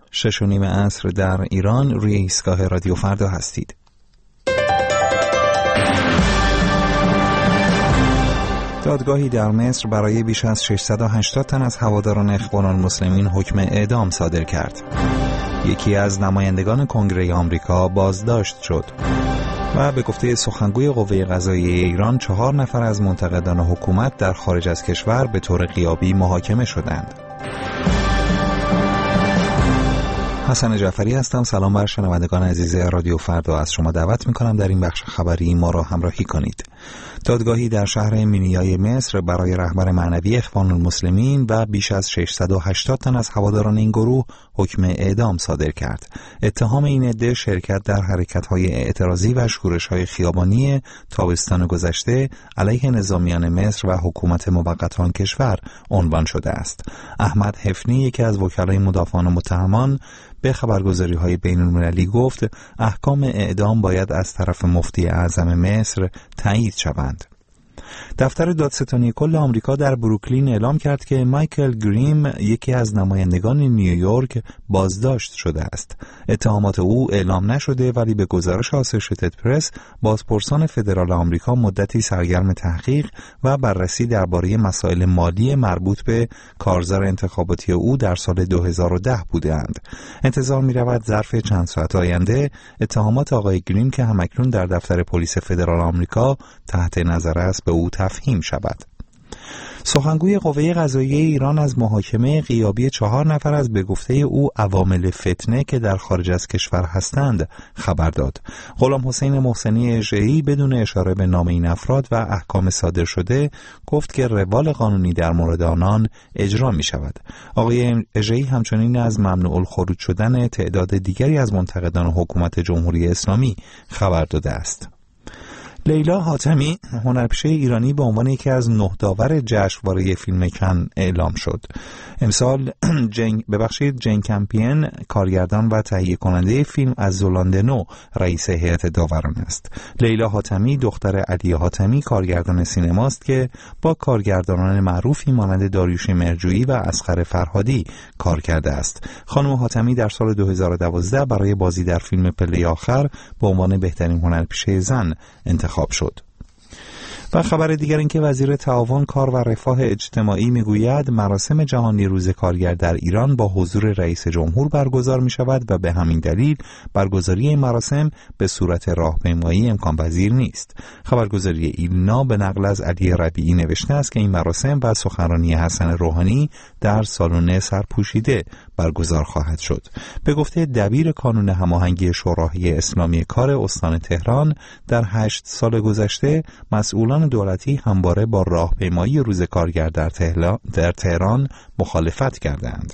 6:30 عصر در ایران روی ایستگاه رادیو فردا هستید. دادگاهی در مصر برای بیش از 680 تن از هواداران اخوان المسلمین حکم اعدام صادر کرد. یکی از نمایندگان کنگره آمریکا بازداشت شد و به گفته سخنگوی قوه قضاییه ایران 4 نفر از منتقدان حکومت در خارج از کشور به طور غیابی محاکمه شدند. حسن جعفری هستم. سلام بر شنوندگان عزیز رادیو فردا. از شما دعوت میکنم در این بخش خبری ما را همراهی کنید. دادگاهی در شهر مینیای مصر برای رهبر معنوی اخوان المسلمین و بیش از 680 تن از هواداران این گروه حکم اعدام صادر کرد. اتهام این عده شرکت در حرکت‌های اعتراضی و شورش‌های خیابانی تابستان گذشته علیه نظامیان مصر و حکومت موقت آن کشور عنوان شده است. احمد حفنی، یکی از وکلای مدافعان متهمان، به خبرگزاری‌های بین‌المللی گفت احکام اعدام باید از طرف مفتی اعظم مصر تایید شوند. دفتر دادستانی کل آمریکا در بروکلین اعلام کرد که مایکل گریم، یکی از نمایندگان نیویورک، بازداشت شده است. اتهامات او اعلام نشده ولی به گزارش آسوشیتد پرس بازپرسان فدرال آمریکا مدتی سرگرم تحقیق و بررسی درباره مسائل مالی مربوط به کارزار انتخاباتی او در سال 2010 بودند. انتظار می‌رود ظرف چند ساعت آینده اتهامات آقای گریم که همکنون در دفتر پلیس فدرال آمریکا تحت نظر است به او تفهیم شود. سخنگوی قوه قضاییه ایران از محاکمه غیابی 4 نفر از به گفته او عوامل فتنه که در خارج از کشور هستند خبر داد. غلام حسین محسنی اژه‌ای بدون اشاره به نام این افراد و احکام صادر شده گفت که روال قانونی در مورد آنان اجرا می شود. آقای اژه‌ای همچنین از ممنوع الخروج شدن تعداد دیگری از منتقدان حکومت جمهوری اسلامی خبر داده است. لیلا حاتمی، هنرپیشه ایرانی، به عنوان یکی از 9 داور جشنواره فیلم کن اعلام شد. امسال جین کمپین، کارگردان و تهیه کننده فیلم، از زلاندنو رئیس هیئت داوران است. لیلا حاتمی دختر علی حاتمی، کارگردان سینماست که با کارگردانان معروفی مانند داریوش مرجویی و اصغر فرهادی کار کرده است. خانم حاتمی در سال 2012 برای بازی در فیلم پله آخر به عنوان بهترین هنرپیشه زن انتخاب شد. و خبر دیگر این که وزیر تعاون، کار و رفاه اجتماعی میگوید مراسم جهانی روز کارگر در ایران با حضور رئیس جمهور برگزار می شود و به همین دلیل برگزاری این مراسم به صورت راهپیمایی امکان پذیر نیست. خبرگزاری ایلنا به نقل از علی ربیعی نوشته است که این مراسم و سخنرانی حسن روحانی در سالن سرپوشیده برگزار خواهد شد. به گفته دبیر کانون هماهنگی شورای اسلامی کار استان تهران، در 8 سال گذشته مسئولان دولتی همواره با راهپیمایی روز کارگر در تهران مخالفت کردند.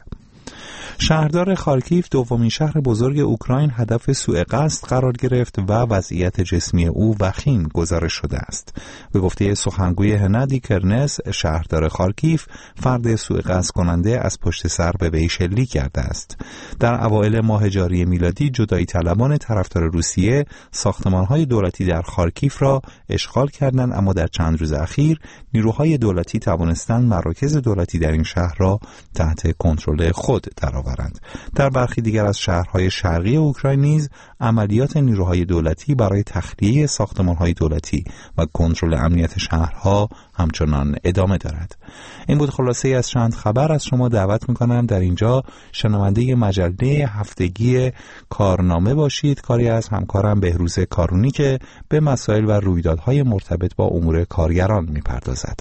شهردار خارکیف، دومین شهر بزرگ اوکراین، هدف سوء قصد قرار گرفت و وضعیت جسمی او وخیم گزارش شده است. به گفته سخنگوی هنادی کرنس، شهردار خارکیف فرد سوء قصد کننده از پشت سر به وی شلیک کرده است. در اوایل ماه جاری میلادی جدایی طلبان طرفدار روسیه ساختمان‌های دولتی در خارکیف را اشغال کردند، اما در چند روز اخیر نیروهای دولتی توانستند مراکز دولتی در این شهر را تحت کنترل خود درآورند. در برخی دیگر از شهرهای شرقی اوکراین نیز عملیات نیروهای دولتی برای تخلیه ساختمان‌های دولتی و کنترل امنیت شهرها همچنان ادامه دارد. این بود خلاصه از چند خبر. از شما دعوت می‌کنم در اینجا شنونده مجله هفتگی کارنامه باشید، کاری از همکارم بهروز کارونی که به مسائل و رویدادهای مرتبط با امور کارگران می‌پردازد.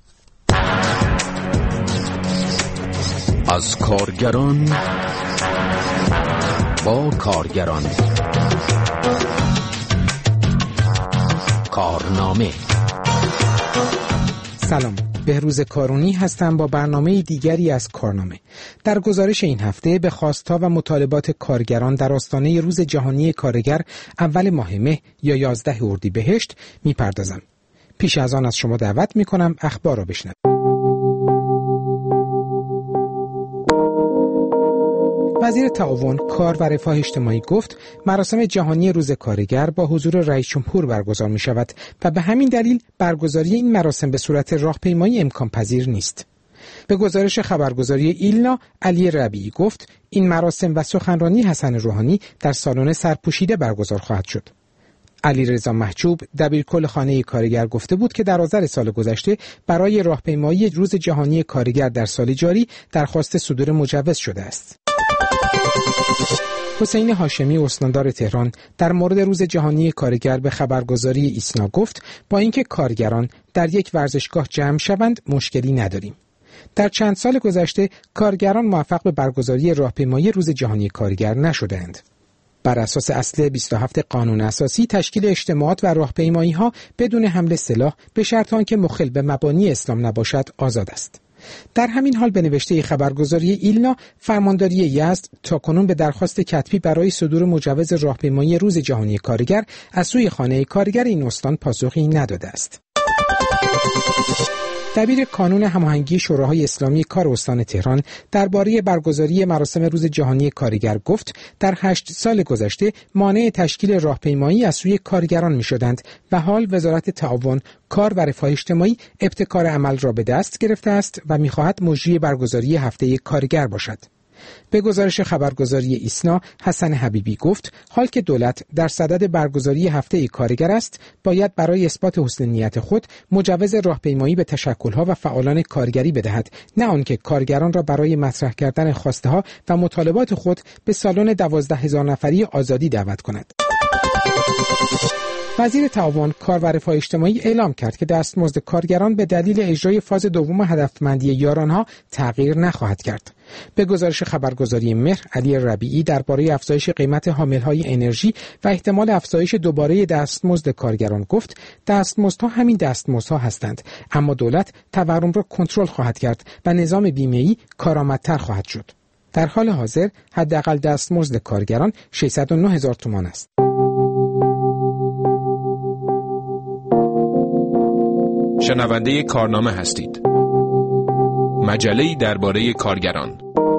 از کارگران با کارگران، کارنامه. سلام، بهروز کارونی هستم با برنامه دیگری از کارنامه. در گزارش این هفته به خواست‌ها و مطالبات کارگران در آستانه روز جهانی کارگر اول ماه مه یا 11 اردیبهشت میپردازم. پیش از آن از شما دعوت میکنم اخبار را بشنوید. وزیر تعاون، کار و رفاه اجتماعی گفت مراسم جهانی روز کارگر با حضور رئیس جمهور برگزار می شود و به همین دلیل برگزاری این مراسم به صورت راهپیمایی امکان پذیر نیست. به گزارش خبرگزاری ایلنا، علی ربیعی گفت این مراسم و سخنرانی حسن روحانی در سالن سرپوشیده برگزار خواهد شد. علیرضا محجوب دبیرکل خانه کارگر گفته بود که در آذر سال گذشته برای راهپیمایی روز جهانی کارگر در سال جاری درخواست صدور مجوز شده است. حسین هاشمی استاندار تهران در مورد روز جهانی کارگر به خبرگزاری ایسنا گفت با اینکه کارگران در یک ورزشگاه جمع شوند مشکلی نداریم. در چند سال گذشته کارگران موفق به برگزاری راهپیمایی روز جهانی کارگر نشدند. بر اساس اصل 27 قانون اساسی تشکیل اجتماعات و راهپیمایی‌ها بدون حمل سلاح به شرط آنکه مخل به مبانی اسلام نباشد آزاد است. در همین حال به نوشته خبرگزاری ایلنا، فرمانداری یزد تاکنون به درخواست کتبی برای صدور مجوز راهپیمایی روز جهانی کارگر از سوی خانه کارگر این استان پاسخی نداده است. دبیر کانون هماهنگی شوراهای اسلامی کار استان تهران درباره برگزاری مراسم روز جهانی کارگر گفت در 8 سال گذشته مانع تشکیل راهپیمایی از سوی کارگران می‌شدند و حال وزارت تعاون، کار و رفاه اجتماعی ابتکار عمل را به دست گرفته است و می‌خواهد مجری برگزاری هفته کارگر باشد. به گزارش خبرگزاری ایسنا، حسن حبیبی گفت حال که دولت در صدد برگزاری هفته کارگر است، باید برای اثبات حسن نیت خود مجوز راهپیمایی به تشکل‌ها و فعالان کارگری بدهد، نه آنکه کارگران را برای مطرح کردن خواسته‌ها و مطالبات خود به سالن 12,000 نفری آزادی دعوت کند. وزیر تعاون، کار و رفاه اجتماعی اعلام کرد که دستمزد کارگران به دلیل اجرای فاز دوم هدفمندی یارانها تغییر نخواهد کرد. به گزارش خبرگزاری مهر، علی ربیعی درباره افزایش قیمت حاملهای انرژی و احتمال افزایش دوباره دستمزد کارگران گفت دستمزدها همین دستمزدها هستند، اما دولت تورم را کنترل خواهد کرد و نظام بیمه‌ای کارآمدتر خواهد شد. در حال حاضر حداقل دستمزد کارگران 609,000 تومان است. شنونده کارنامه هستید. مجله‌ای درباره کارگران.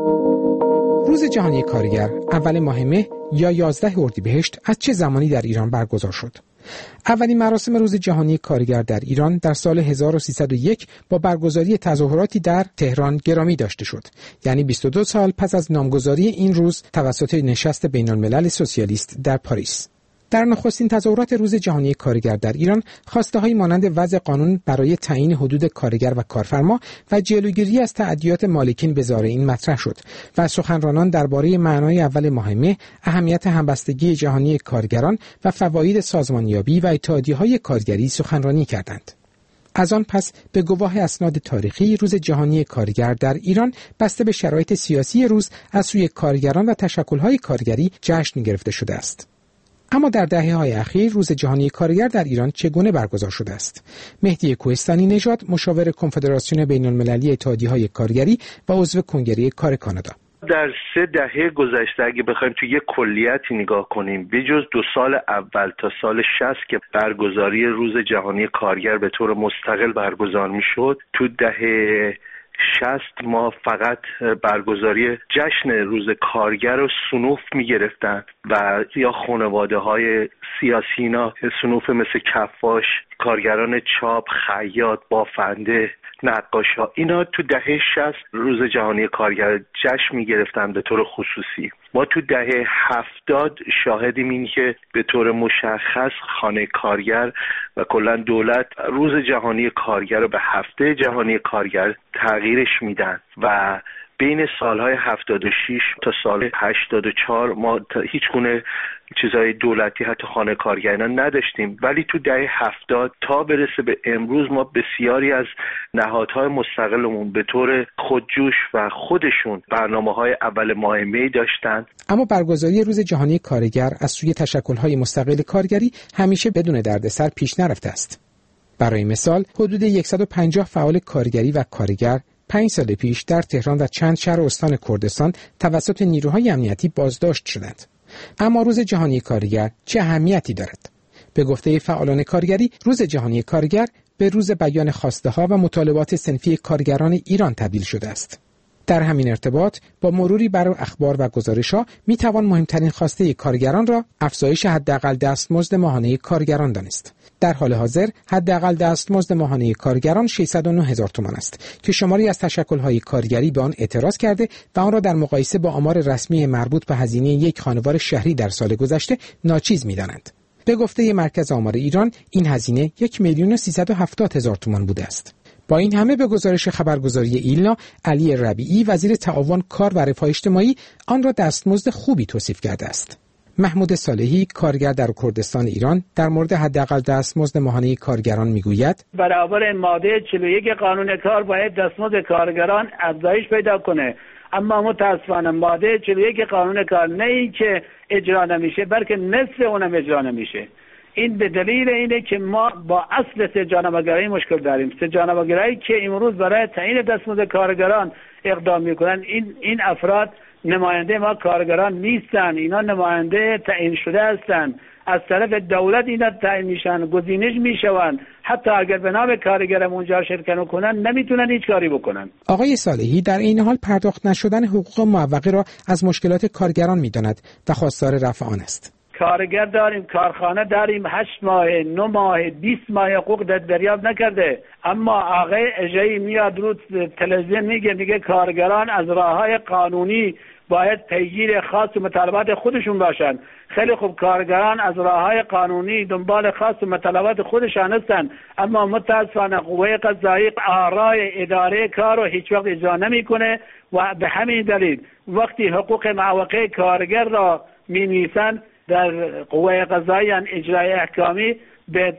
روز جهانی کارگر اول ماه مه یا 11 اردیبهشت از چه زمانی در ایران برگزار شد؟ اولین مراسم روز جهانی کارگر در ایران در سال 1301 با برگزاری تظاهراتی در تهران گرامی داشته شد، یعنی 22 سال پس از نامگذاری این روز توسط نشست بین‌الملل سوسیالیست در پاریس. در نخستین تظاهرات روز جهانی کارگر در ایران خواسته‌هایی مانند وضع قانون برای تعیین حدود کارگر و کارفرما و جلوگیری از تعدیات مالکین به زارعین مطرح شد و سخنرانان درباره معنای اول ماه مه، اهمیت همبستگی جهانی کارگران و فواید سازمانیابی و اتحادیه‌های کارگری سخنرانی کردند. از آن پس به گواه اسناد تاریخی روز جهانی کارگر در ایران بسته به شرایط سیاسی روز از سوی کارگران و تشکل‌های کارگری جشن گرفته شده است. اما در دهه‌های اخیر روز جهانی کارگر در ایران چگونه برگزار شده است؟ مهدی کوهستانی نژاد، مشاور کنفدراسیون بین‌المللی اتحادیه‌های کارگری و عضو کنگره کار کانادا: در 3 دهه گذشته اگه بخوایم تو یک کلیتی نگاه کنیم، بجز 2 سال اول تا سال 60 که برگزاری روز جهانی کارگر به طور مستقل برگزار میشد، تو دهه 60 ما فقط برگزاری جشن روز کارگر رو صنوف می‌گرفتن و یا خانواده های سیاسینا صنوف مثل کفاش، کارگران چاپ، خیاط، بافنده، نقاشا، اینا تو دهه 60 روز جهانی کارگر جشن می‌گرفتن به طور خصوصی. ما تو دهه 70 شاهدیم این که به طور مشخص خانه کارگر و کلا دولت روز جهانی کارگر رو به هفته جهانی کارگر تغییرش میدن و بین سالهای 76 تا سال 84 ما هیچ گونه چیزهای دولتی حتی خانه کارگران نداشتیم، ولی تو دهه 70 تا برسه به امروز ما بسیاری از نهادهای مستقلمون به طور خودجوش و خودشون برنامه‌های اول ماه می داشتن. اما برگزاری روز جهانی کارگر از سوی تشکل‌های مستقل کارگری همیشه بدون دردسر پیش نرفته است. برای مثال حدود 150 فعال کارگری و کارگر 5 سال پیش در تهران و چند شهر استان کردستان توسط نیروهای امنیتی بازداشت شدند. اما روز جهانی کارگر چه اهمیتی دارد؟ به گفته فعالان کارگری، روز جهانی کارگر به روز بیان خواسته‌ها و مطالبات صنفی کارگران ایران تبدیل شده است. در همین ارتباط با مروری بر اخبار و گزارش‌ها میتوان مهمترین خواسته کارگران را افزایش حداقل دستمزد ماهانه کارگران دانست. در حال حاضر حداقل دستمزد ماهانه کارگران 609,000 تومان است که شماری از تشکل‌های کارگری به آن اعتراض کرده و آن را در مقایسه با آمار رسمی مربوط به هزینه یک خانوار شهری در سال گذشته ناچیز می‌دانند. به گفته مرکز آمار ایران این هزینه 1,370,000 تومان بوده است. با این همه به گزارش خبرگزاری ایلنا، علی ربیعی وزیر تعاون، کار و رفاه اجتماعی آن را دستمزد خوبی توصیف کرده است. محمود صالحی کارگر در کردستان ایران در مورد حداقل دستمزد ماهانه کارگران میگوید برابر ماده 41 قانون کار باید دستمزد کارگران افزایش پیدا کنه، اما متاسفانه ماده 41 قانون کار نه ای که اجرا نمیشه بلکه نصف اونم اجرا نمیشه. این به دلیل اینه که ما با اصل سه‌جانبه‌گرایی مشکل داریم. سه‌جانبه‌گرایی که امروز برای تعیین دستمزد کارگران اقدام میکنن، این افراد نماینده ما کارگران نیستن، اینا نماینده تعیین شده هستن، از طرف دولت اینا تعیین میشن، گزینش میشون، حتی اگر به نام کارگر اونجا شرکت کنن نمیتونن هیچ کاری بکنن. آقای صالحی در این حال پرداخت نشدن حقوق معوقه را از مشکلات کارگران میداند و خواستار رفع آن است. کارگر داریم، کارخانه داریم، 8 ماه، 9 ماه، 20 ماه حقوق دریافت نکرده، اما آقای اجایی میاد رو تلویزیون میگه کارگران از راههای قانونی باید پیگیر خاص و مطالبات خودشون باشن. خیلی خوب، کارگران از راههای قانونی دنبال خاص و مطالبات خودشان هستن، اما متاسفانه قوه قضاییه آرای اداره کار رو هیچ وقت اجرا نمیکنه و به همین دلیل وقتی حقوق معوقه کارگر را می‌نویسن در قوه قضاییه اجرای احکامی به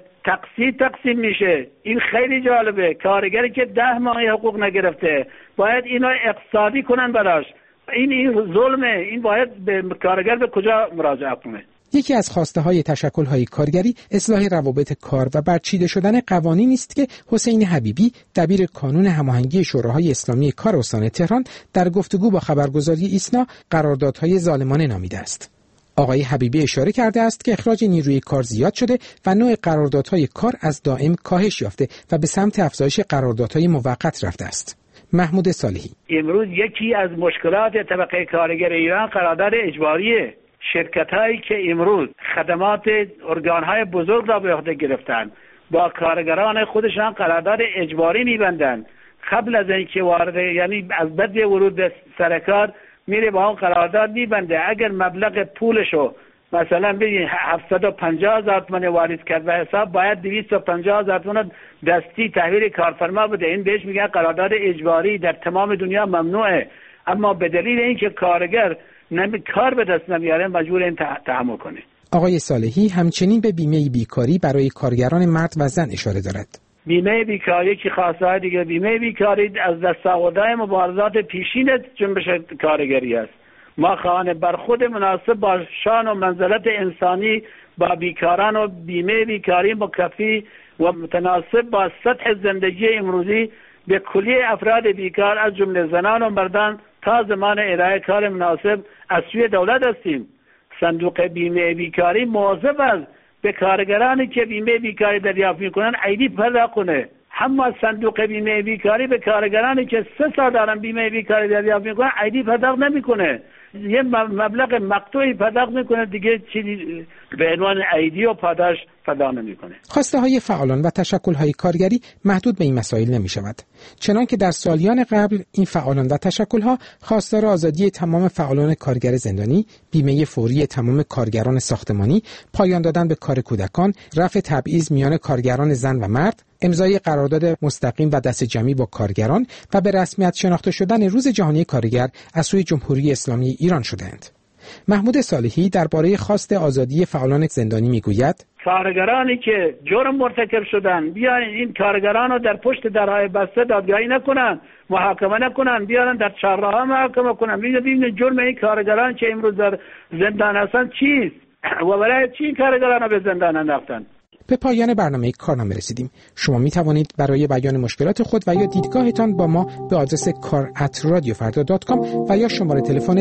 تقسیم میشه. این خیلی جالبه. کارگری که 10 ماه حقوق نگرفته باید اینا اقتصادی کنن براش. این ظلمه. این باید به کارگر به کجا مراجعه کنه؟ یکی از خواسته‌های تشکل‌های کارگری اصلاح روابط کار و برچیده شدن قوانینی است که حسین حبیبی دبیر کانون هماهنگی شوراهای اسلامی کار استان تهران در گفتگو با خبرگزاری ایسنا قراردادهای ظالمانه نامیده است. آقای حبیبی اشاره کرده است که اخراج نیروی کار زیاد شده و نوع قراردادهای کار از دائم کاهش یافته و به سمت افزایش قراردادهای موقت رفته است. محمود صالحی: امروز یکی از مشکلات طبقه کارگر ایران قرارداد اجباریه. شرکت‌هایی که امروز خدمات ارگان‌های بزرگ را به عهده گرفتن با کارگران خودشان قرارداد اجباری می‌بندند. قبل از اینکه وارد، یعنی از بعد ورود به سر کار میره با اون قرارداد میبنده. اگر مبلغ پولشو مثلا بگین 750,000 تومان واریز کرد و حساب باید 250,000 تومان دستی تحویل کارفرما بده. این بهش میگن قرارداد اجباری، در تمام دنیا ممنوعه، اما به دلیل اینکه کارگر کار به دست نمیاره مجبور این تحمل کنه. آقای صالحی همچنین به بیمه بیکاری برای کارگران مرد و زن اشاره دارد. بیمه بیکاری که خاصه دیگه، بیمه بیکاری از دستاوردهای مبارزات پیشین جنبش کارگری است. ما خواهان برخود مناسب با شان و منزلت انسانی با بیکاران و بیمه بیکاری مکفی و متناسب با سطح زندگی امروزی به کلیه افراد بیکار از جمله زنان و مردان تا زمان ارائه کار مناسب از سوی دولت هستیم. صندوق بیمه بیکاری مواظب است به کارگرانی که بیمه بیکاری دریافت میکنن عیدی پرداخت کنه. اما صندوق بیمه بیکاری به کارگرانی که 3 سال دارن بیمه بیکاری دریافت میکنن عیدی پرداخت نمیکنه. یه مبلغ مقطوعی پرداخت میکنه، دیگه چیزی به عنوان عیدی و پاداش پرداخت نمیکنه. خواسته های فعالان و تشکل های کارگری محدود به این مسائل نمی شود. چنان که در سالیان قبل این فعالان و تشکل ها خواستار آزادی تمام فعالان کارگر زندانی، بیمه فوری تمام کارگران ساختمانی، پایان دادن به کار کودکان، رفع تبعیض میان کارگران زن و مرد، امضای قرارداد مستقیم و دست جمعی با کارگران و به رسمیت شناخته شدن روز جهانی کارگر از سوی جمهوری اسلامی ایران شدند. محمود صالحی درباره خواست آزادی فعالان زندانی میگوید: کارگرانی که جرم مرتکب شدن بیان این کارگران رو در پشت درهای بسته دادگاهی نکنن، محاکمه نکنن، بیارن در چهارراه محاکمه کنن. ببینید جرم این کارگران که امروز در زندان هستن چیست و برای چی کارگران رو به زندان انداختن. به پایان برنامه کارنامه رسیدیم. شما می توانید برای بیان مشکلات خود و یا دیدگاهتان با ما به آدرس kar@radiofarda.com و یا شماره تلفن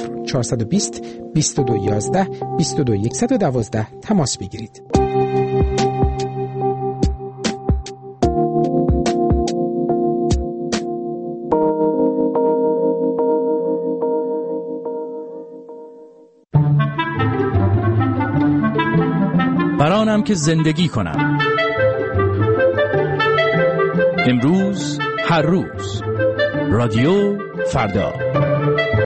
20420 2211 22112 تماس بگیرید. برانم که زندگی کنم. امروز هر روز رادیو فردا.